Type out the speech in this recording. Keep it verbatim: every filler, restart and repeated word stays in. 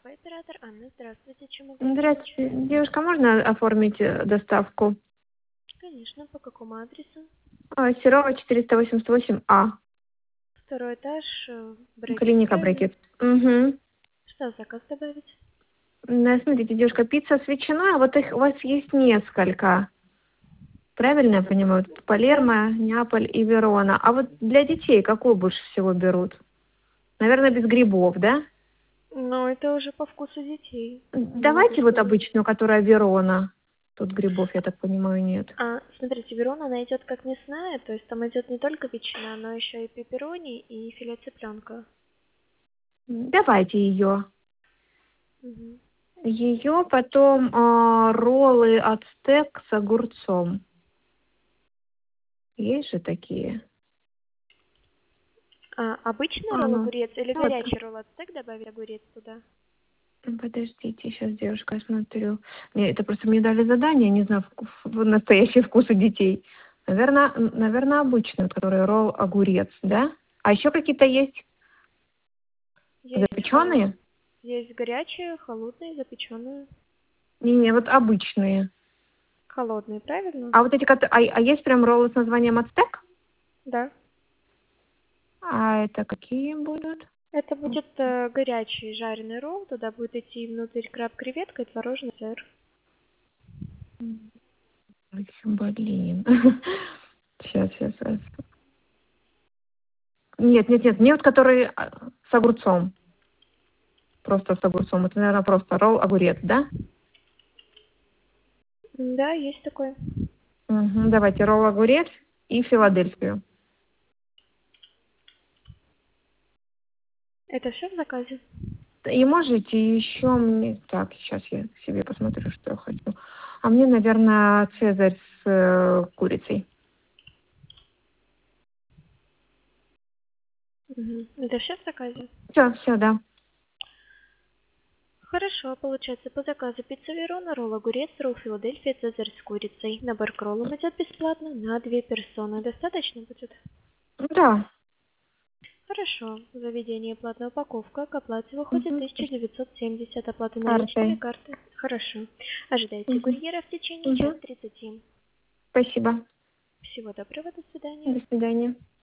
оператор Анна, здравствуйте, чем могу помочь? Здравствуйте. Девушка, можно оформить э, доставку? Конечно, по какому адресу? А, Серова четыреста восемьдесят восемь А. Второй этаж, э, брекет, Клиника правильно? Брекет. Угу. Что в заказ добавить? Смотрите, девушка, пицца с ветчиной, а вот их у вас есть несколько. Правильно я понимаю? Вот Да. Палермо, Неаполь и Верона. А вот для детей какую больше всего берут? Наверное, без грибов, да? Но это уже по вкусу детей. Не могу Давайте вот сказать. обычную, которая Верона. Тут грибов, я так понимаю, нет. А, смотрите, Верона, она идет как мясная, то есть там идет не только ветчина, но еще и пепперони и филе цыпленка. Давайте ее. Угу. Ее потом а, роллы ацтек с огурцом. Есть же такие? А обычный А, ролл ну, огурец или вот. горячий ролл ацтек добавить огурец туда? Подождите, сейчас, девушка, я смотрю. Не, это просто мне дали задание, не знаю, вку- в настоящий вкус у детей. Наверное, наверное, обычный, вот, который ролл огурец, да? А еще какие-то есть Есть холод... запеченные? Есть горячие, холодные, запеченные. Не, не, вот обычные. Холодные, правильно? А вот эти, кото- а, а есть прям роллы с названием ацтек? Да. А это какие будут? Это будет э, горячий жареный ролл, туда будет идти внутрь краб-креветка и творожный сыр. Ой, блин. Сейчас, сейчас, сейчас. Нет, нет, нет, мне вот который а, с огурцом. Просто с огурцом. Это, наверное, просто ролл огурец, да? Да, есть такой. Угу, давайте ролл огурец и Мгм. Филадельфию. Это все в заказе? И можете еще мне... Так, сейчас я себе посмотрю, что я хочу. А мне, наверное, цезарь с э, курицей. Мгм. Это все в заказе? Все, все, да. Хорошо, получается по заказу пицца Верона, ролл огурец, ролл Филадельфия, цезарь с курицей. Набор к роллам идет бесплатно на две персоны. Достаточно будет? Да. Хорошо. Заведение платная упаковка. К оплате выходит Угу. тысяча девятьсот семьдесят. Оплата наличными Картой. карты. Хорошо. Ожидайте Угу. курьера в течение час Угу. тридцати. Спасибо. Всего доброго, до свидания. До свидания.